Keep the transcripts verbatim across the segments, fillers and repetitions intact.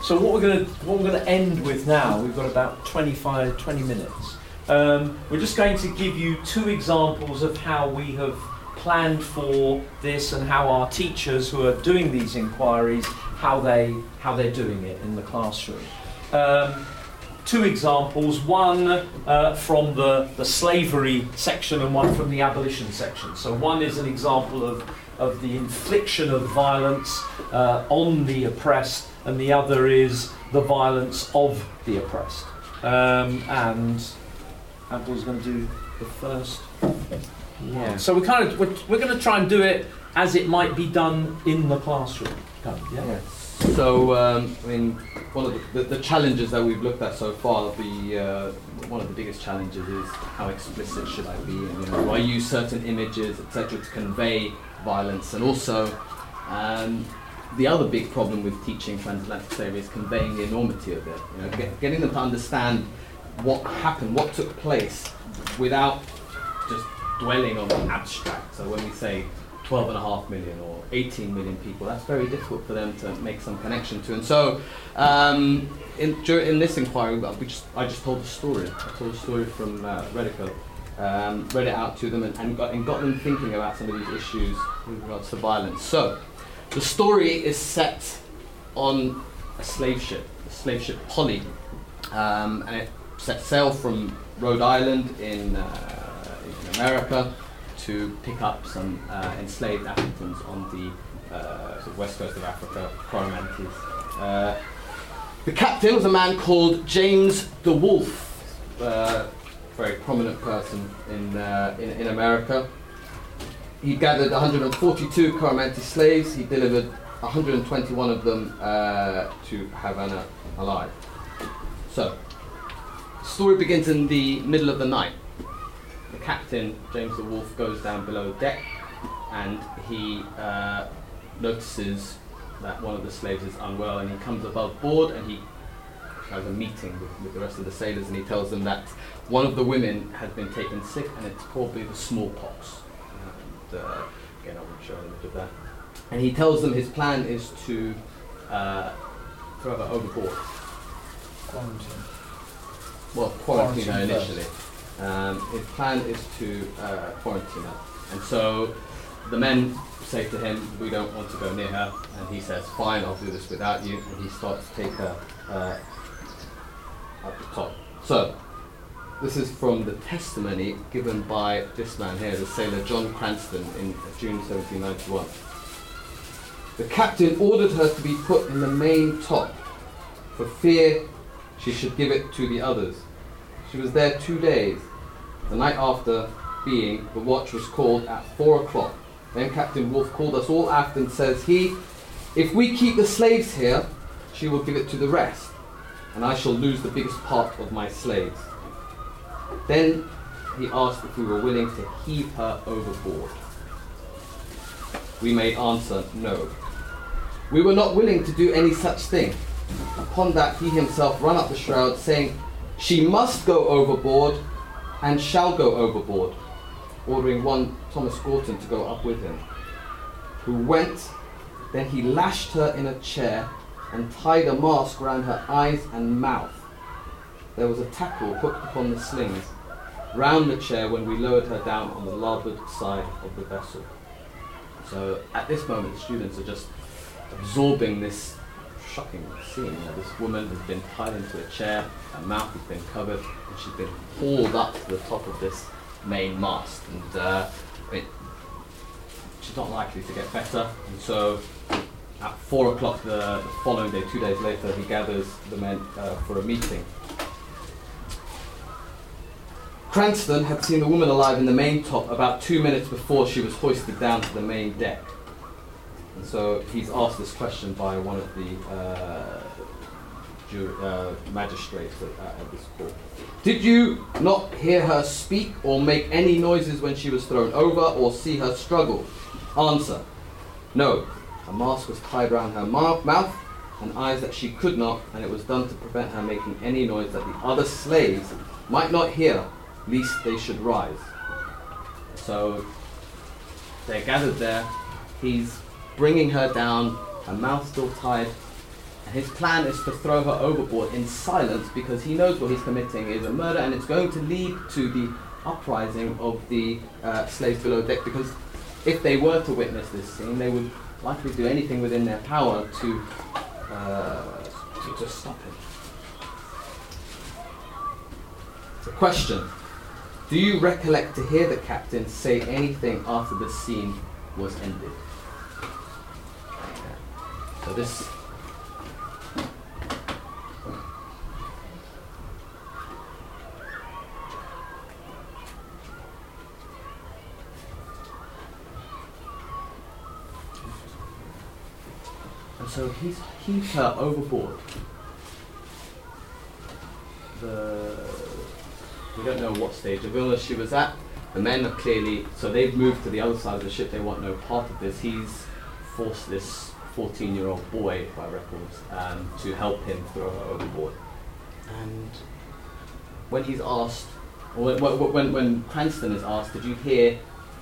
So what we're going to what we're going to end with now, we've got about twenty-five, twenty minutes. Um, we're just going to give you two examples of how we have planned for this and how our teachers who are doing these inquiries, how they how they're doing it in the classroom. Um, two examples, one uh, from the, the slavery section and one from the abolition section. So one is an example of, of the infliction of violence uh, on the oppressed, and the other is the violence of the oppressed. Um, and Abdul's going to do the first. Yeah. So we're kind of we're, we're going to try and do it as it might be done in the classroom. Kind of, yeah. Yes. So um, I mean, one of the, the, the challenges that we've looked at so far, the uh, one of the biggest challenges is how explicit should I be, and you know, do I use certain images, et cetera, to convey violence, and also um, the other big problem with teaching transatlantic slavery is conveying the enormity of it. You know, get, getting them to understand what happened, what took place, without just dwelling on the abstract. So when we say twelve and a half million or eighteen million people, that's very difficult for them to make some connection to. And so um, in, during, in this inquiry, we just, I just told a story. I told a story from uh, Redico, um, read it out to them and, and, got, and got them thinking about some of these issues with regards to violence. So the story is set on a slave ship, a slave ship Polly, um, and it set sail from Rhode Island in, uh, in America to pick up some uh, enslaved Africans on the uh, sort of west coast of Africa, Coromantese. Uh, the captain was a man called James the Wolf, uh, very prominent person in, uh, in, in America. He gathered one hundred forty-two Coromantese slaves. He delivered one hundred twenty-one of them uh, to Havana alive. So, the story begins in the middle of the night. The captain, James the Wolf, goes down below deck and he uh, notices that one of the slaves is unwell, and he comes above board and he has a meeting with, with the rest of the sailors, and he tells them that one of the women has been taken sick and it's probably the smallpox. And uh, again, I won't show a bit of that. And he tells them his plan is to uh, throw her overboard. Quarantine. Well, quarantine her Quarantine initially. Um, his plan is to uh, quarantine her. And so the men say to him, we don't want to go near her. And he says, fine, I'll do this without you. And he starts to take her uh, up the top. So, this is from the testimony given by this man here, the sailor John Cranston, in June seventeen ninety-one. The captain ordered her to be put in the main top for fear she should give it to the others. She was there two days. The night after being, the watch was called at four o'clock. Then Captain Wolf called us all aft and says he, if we keep the slaves here, she will give it to the rest, and I shall lose the biggest part of my slaves. Then he asked if we were willing to heave her overboard. We made answer, no. We were not willing to do any such thing. Upon that he himself ran up the shroud, saying, she must go overboard and shall go overboard, ordering one Thomas Gorton to go up with him, who went. Then he lashed her in a chair and tied a mask round her eyes and mouth. There was a tackle hooked upon the slings round the chair when we lowered her down on the larboard side of the vessel. So at this moment, the students are just absorbing this shocking scene. You know, this woman has been tied into a chair, her mouth has been covered, and she's been hauled up to the top of this main mast. And uh, it, she's not likely to get better. And so at four o'clock the, the following day, two days later, he gathers the men uh, for a meeting. Cranston had seen the woman alive in the main top about two minutes before she was hoisted down to the main deck. And so he's asked this question by one of the uh, ju- uh, magistrates at, at this court. Did you not hear her speak or make any noises when she was thrown over or see her struggle? Answer, no. A mask was tied round her ma- mouth and eyes that she could not, and it was done to prevent her making any noise that the other slaves might not hear, lest they should rise. So they're gathered there. He's bringing her down, her mouth still tied, And his plan is to throw her overboard in silence because he knows what he's committing is a murder, and it's going to lead to the uprising of the uh, slaves below deck, because if they were to witness this scene, they would likely do anything within their power to, uh, to, to stop him. So question. Do you recollect to hear the captain say anything after the scene was ended? Yeah. So this... And so he's heaved her overboard. The... We don't know what stage of illness she was at. The men are clearly, so they've moved to the other side of the ship, they want no part of this. He's forced this fourteen-year-old boy, by records, um, to help him throw her overboard. And when he's asked, or when, when, when Cranston is asked, did you hear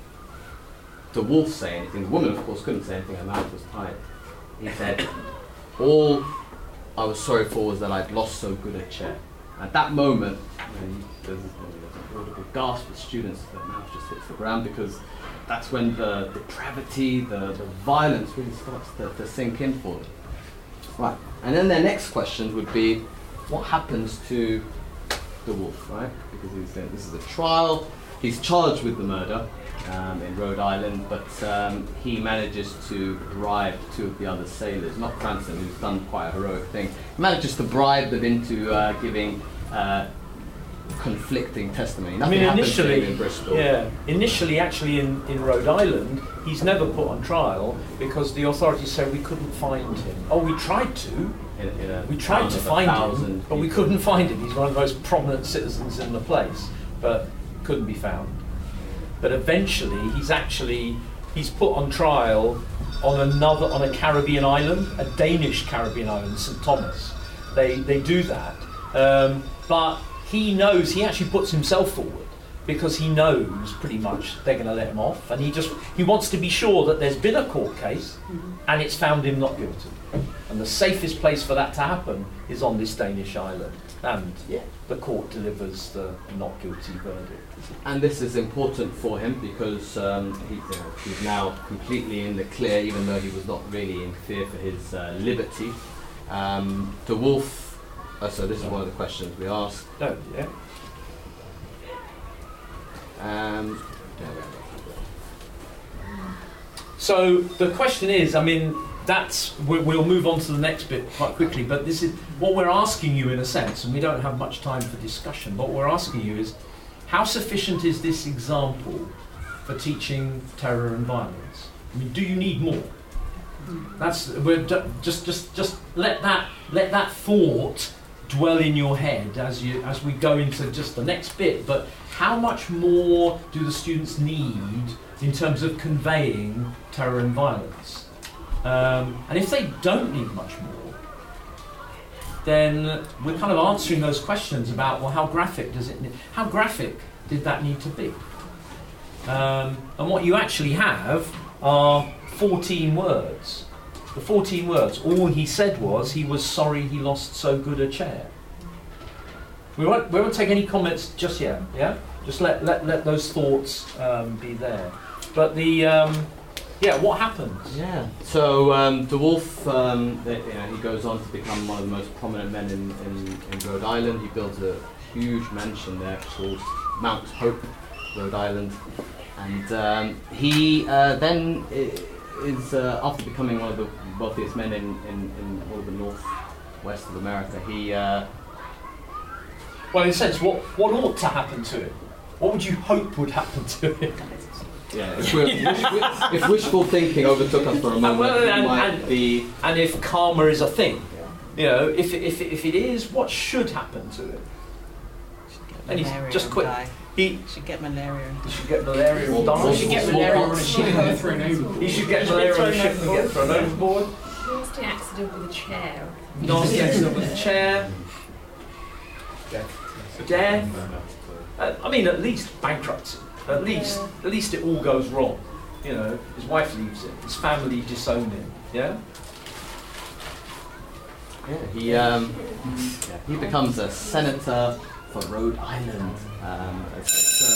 the wolf say anything? The woman, of course, couldn't say anything, her mouth was tied. He said, all I was sorry for was that I'd lost so good a chair. At that moment, you know, there's an audible gasp of students, their mouth just hits the ground, because that's when the depravity, the, the violence really starts to, to sink in for them. Right, and then their next question would be, what happens to the wolf, right? Because he's saying this is a trial, he's charged with the murder um, in Rhode Island, but um, he manages to bribe two of the other sailors, not Cranston, who's done quite a heroic thing, he manages to bribe them into uh, giving uh, conflicting testimony. Nothing I mean, happens to initially, him in Bristol. yeah, initially, actually, in, in Rhode Island, he's never put on trial because the authorities say we couldn't find him. Oh, we tried to. In, in a we tried town to of a find him, thousand but we people. couldn't find him. He's one of the most prominent citizens in the place, but couldn't be found. But eventually, he's actually he's put on trial on another on a Caribbean island, a Danish Caribbean island, Saint Thomas. They they do that, um, but he knows he actually puts himself forward because he knows pretty much they're going to let him off, and he just he wants to be sure that there's been a court case and it's found him not guilty. And the safest place for that to happen is on this Danish island, and yeah, the court delivers the not guilty verdict. And this is important for him because um, he, you know, he's now completely in the clear, even though he was not really in fear for his uh, liberty. Um, the wolf, uh, so this is one of the questions we asked. No, yeah. Um, So the question is, I mean, that's we- we'll move on to the next bit quite quickly, but this is what we're asking you in a sense, and we don't have much time for discussion. What we're asking you is, how sufficient is this example for teaching terror and violence? I mean, do you need more? That's we're ju- just just just let that let that thought dwell in your head as you as we go into just the next bit. But how much more do the students need in terms of conveying terror and violence? Um, and if they don't need much more, then we're kind of answering those questions about, well, how graphic does it need, how graphic did that need to be? Um, and what you actually have are fourteen words. The fourteen words, all he said was he was sorry he lost so good a chair. We won't, we won't take any comments just yet, yeah? Just let, let, let those thoughts um, be there. But the, um, yeah, what happens? Yeah. So um, the wolf, um, the, you know, he goes on to become one of the most prominent men in, in, in Rhode Island. He builds a huge mansion there called Mount Hope, Rhode Island. And um, he uh, then is, uh, after becoming one of the wealthiest men in, in, in all of the northwest of America, he... Uh, Well, in a sense, what, what ought to happen to him? What would you hope would happen to him? Yeah, if, we're, wish, if wishful thinking overtook us for a moment, well, and, it might and, be... And if karma is a thing, you know, if, if, if it is, what should happen to him? And he's Malaria just and quit. die. He, Should get malaria. he should get malaria and die. He He should get Small malaria on a pox. ship. He should get malaria on a ship and get thrown overboard. Nasty accident with a chair. Nasty accident with a chair. Death. Uh, I mean, at least bankruptcy. At least, at least it all goes wrong. You know, his wife leaves him. His family disown him. Yeah. Yeah, he um, yeah, he becomes a senator for Rhode Island. Um, as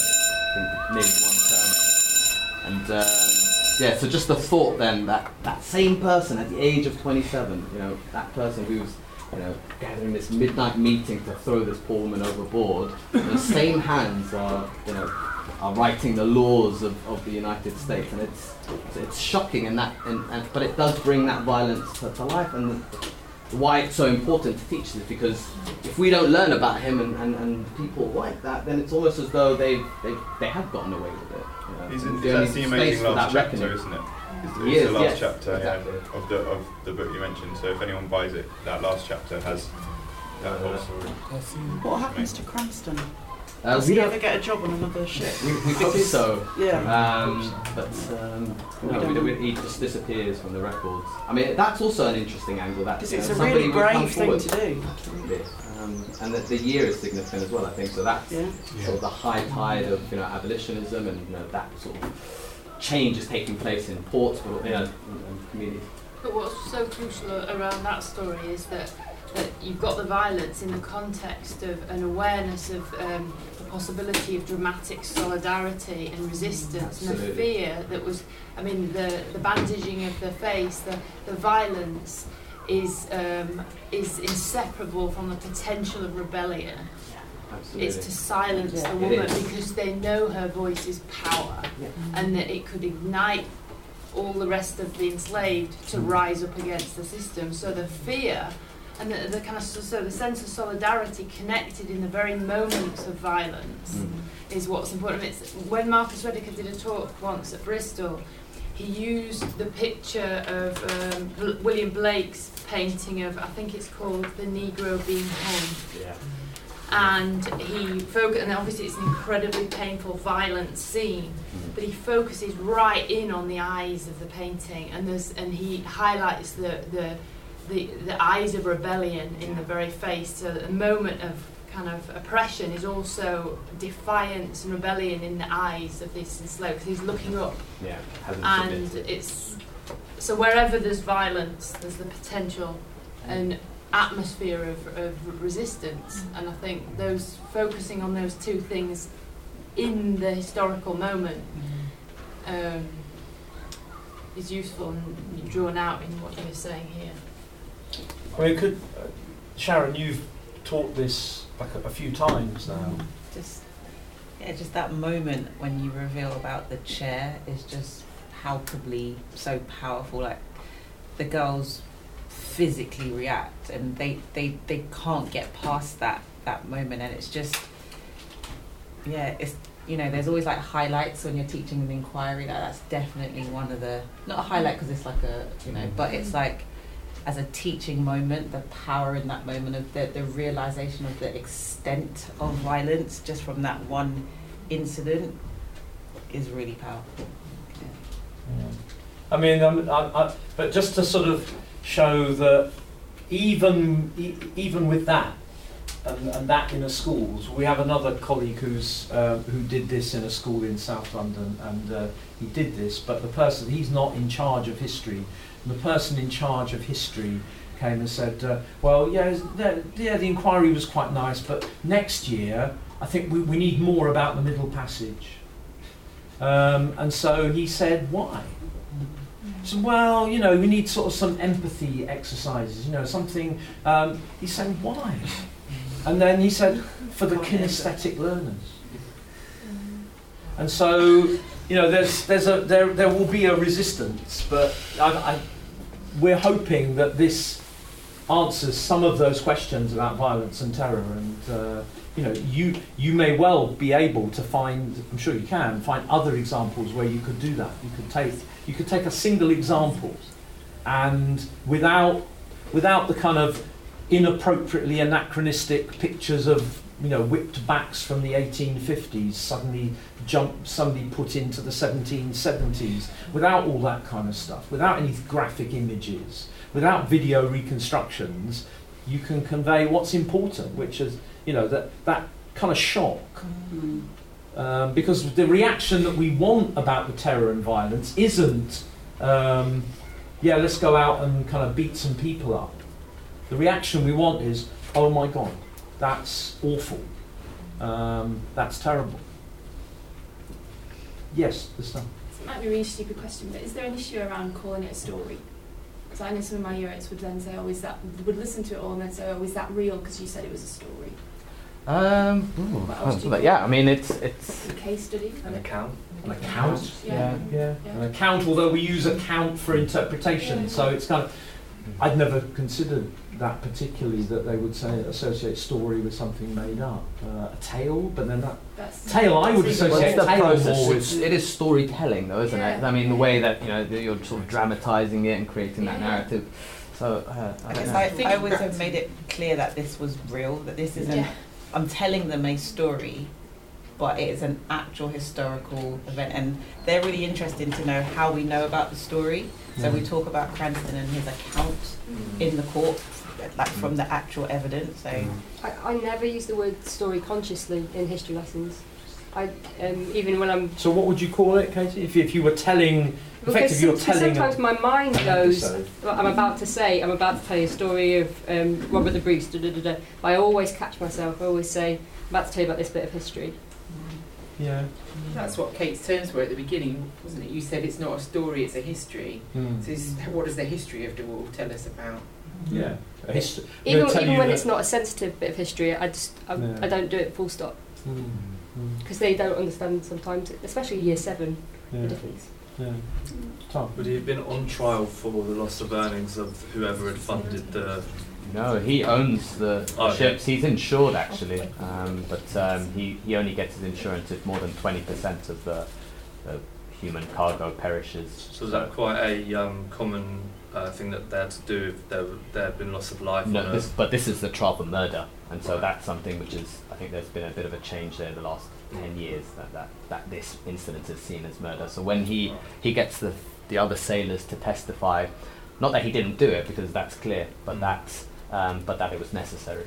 a, I think nearly one term. And um, yeah, so just the thought then that that same person at the age of twenty-seven, you know, that person who's you know gathering this midnight meeting to throw this poor woman overboard, the same hands are you know are writing the laws of, of the United States, and it's it's shocking, and that and, and but it does bring that violence to, to life. And the, why it's so important to teach this, because if we don't learn about him and, and, and people like that, then it's almost as though they they they have gotten away with it. You know? He's in, The that's only the space amazing for last that chapter, reckoning. isn't it? It's, He it's is, the last yes, chapter exactly. yeah, of the of the book you mentioned. So if anyone buys it, that last chapter has that whole story. What happens to Cranston? Uh, Does we he don't. ever get a job on another ship? We, we hope Because- so. Yeah. Um, but um, no, we, don't- we, he just disappears from the records. I mean, that's also an interesting angle. That Because you know, it's a somebody really would come brave thing forward. to do. Absolutely. Um, and the, the year is significant as well, I think. So that's Yeah. sort of the high tide of you know abolitionism, and you know that sort of change is taking place in ports, but you know, and, and communities. But what's so crucial around that story is that, that you've got the violence in the context of an awareness of um, the possibility of dramatic solidarity and resistance, and the Absolutely. fear that was, I mean, the, the bandaging of the face, the, the violence is um, is inseparable from the potential of rebellion. Absolutely. It's to silence Yeah. the It woman is. because they know her voice is power, Yeah. and that it could ignite all the rest of the enslaved to rise up against the system. So the fear and the, the kind of so the sense of solidarity connected in the very moments of violence Mm. is what's important. It's when Marcus Rediker did a talk once at Bristol, he used the picture of um, Bl- William Blake's painting of, I think it's called The Negro Being Hung. Yeah. And he focus, and obviously it's an incredibly painful, violent scene. Mm. But he focuses right in on the eyes of the painting, and there's and he highlights the the the, the eyes of rebellion in the very face. So that the moment of kind of oppression is also defiance and rebellion in the eyes of this enslaved. 'Cause he's looking up, Yeah. Hasn't and submitted. it's so wherever there's violence, there's the potential and atmosphere of, of resistance. And I think those focusing on those two things in the historical moment um, is useful and drawn out in what you're saying here. I mean, could uh, Sharon, you've taught this like a, a few times now. Just, yeah, just that moment when you reveal about the chair is just palpably so powerful. Like the girls physically react, and they, they, they can't get past that that moment, and it's just, yeah, it's, you know, there's always like highlights when you're teaching an inquiry. Like that's definitely one of the, not a highlight because it's like a, you know, but it's like as a teaching moment, the power in that moment of the, the realization of the extent of violence just from that one incident is really powerful. Yeah. I mean, um, I, I, but just to sort of show that even e- even with that, and, and that in a schools, we have another colleague who's uh, who did this in a school in South London, and uh, he did this, but the person, he's not in charge of history. And the person in charge of history came and said, uh, well, yeah, the, yeah, the inquiry was quite nice, but next year I think we, we need more about the Middle Passage. Um, and so he said, why? So, well, you know, we need sort of some empathy exercises, you know, something. Um, he said, why? And then he said, for the kinesthetic learners. And so, you know, there's there's a there there will be a resistance, but I, I, we're hoping that this answers some of those questions about violence and terror. And uh, you know, you you may well be able to find, I'm sure you can find other examples where you could do that. You could take you could take a single example, and without without the kind of inappropriately anachronistic pictures of, you know, whipped backs from the eighteen fifties suddenly jump somebody put into the seventeen seventies, without all that kind of stuff, without any graphic images, without video reconstructions, you can convey what's important, which is, you know, that that kind of shock. Mm. Um, because the reaction that we want about the terror and violence isn't, um, yeah, let's go out and kind of beat some people up. The reaction we want is, oh my God, that's awful. Um, that's terrible. Yes, the stuff. It might be a really stupid question, but is there an issue around calling it a story? Because I know some of my year eights would then say, oh, is that, would listen to it all and then say, oh, is that real because you said it was a story? Um, ooh, What else do you but call yeah, it? I mean, it's it's. A case study? An account. An account. Yeah. Yeah, Yeah. an account, although we use account for interpretation, Yeah. so it's kind of, I'd never considered that particularly, that they would say associate story with something made up. Uh, a tale, but then that, That's tale I would that's Well, associate it's the tale process. more It's, with, it is storytelling, though, isn't it? Yeah. I mean, the way that you know that you're sort of dramatising it and creating that Yeah. narrative. So uh, I I don't guess know. I, Think I always back have to- made it clear that this was real, that this isn't, Yeah. I'm telling them a story, but it is an actual historical event. And they're really interested to know how we know about the story. So we talk about Cranston and his account in the court, like from the actual evidence. So I, I never use the word story consciously in history lessons. I um, even when I'm so what would you call it, Katie? If, if you were telling, because effectively you're some- telling sometimes a- my mind an goes. episode. What I'm about to say, I'm about to tell you a story of um, Robert the Bruce. Da, da, da, da. But I always catch myself. I always say, I'm about to tell you about this bit of history. Yeah. That's what Kate's terms were at the beginning, wasn't it? You said it's not a story, it's a history. Mm. So is, what does the history of De Wool tell us about? Yeah. A hist- Even they'll tell even you when that- it's not a sensitive bit of history, I just I, Yeah. I don't do it full stop Mm. Mm. because they don't understand sometimes, especially year seven, the Yeah. difference. Yeah. Tom. Would he have been on trial for the loss of earnings of whoever had funded the... No, he owns the, the Oh, okay. ships. He's insured actually, um, but um, he, he only gets his insurance if more than twenty percent of the, the human cargo perishes. So is that quite a um, common uh, thing that they had to do if there, there had been loss of life No, on this, a... but this is the trial for murder, and so Right. that's something which is, I think there's been a bit of a change there the last ten years, that, that, that this incident is seen as murder. So when he, he gets the, the other sailors to testify, not that he didn't do it, because that's clear, but, Mm. that's, um, but that it was necessary.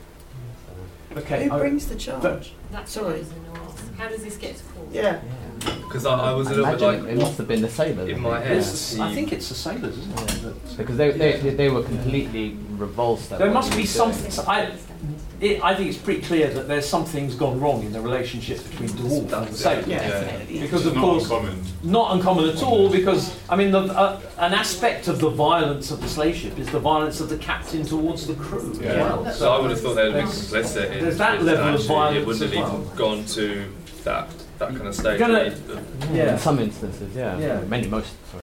Okay. Who I- brings the charge? That's Sorry. what is annoying. How does this get to court? Yeah. Because I, I was a I little bit imagine like... it must have been the sailors. in I my think, head. yeah. It's, I think it's the sailors, isn't it? that- Because they, they, Yeah. they were completely revulsed at There what must he be was doing. something. so I, it, I think it's pretty clear that there's something's gone wrong in the relationship between De Wool and the That's- sailors. Yeah, Yeah. definitely. Because It's of not course, uncommon. not uncommon at all. Because I mean, the, uh, an aspect of the violence of the slave ship is the violence of the captain towards the crew as Yeah. well. So I would have thought they'd have been there's- complicit in there's that in level of actually violence it wouldn't as have well. even gone to that that kind of stage. Gonna- really. Yeah. In some instances, yeah. Yeah. Many, most, sorry.